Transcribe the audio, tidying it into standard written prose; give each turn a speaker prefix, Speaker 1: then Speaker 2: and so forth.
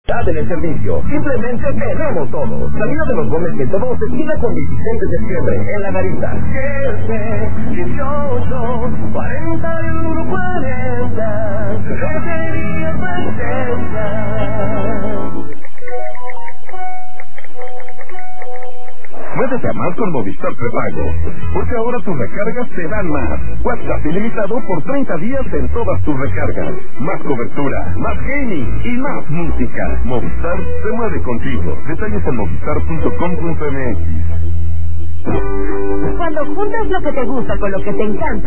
Speaker 1: En el servicio, simplemente tenemos todo. Salida de los Gómez 102 se sigue con 16 de septiembre en la Garita. 18, 40, Lotería presenta. Puedes llamar con Movistar Prepago, porque ahora tus recargas te dan más. WhatsApp ilimitado por 30 días en todas tus recargas. Más cobertura, más gaming y más música. Movistar se mueve contigo. Detalles en movistar.com.mx.
Speaker 2: Cuando juntas lo que te gusta con lo que te encanta,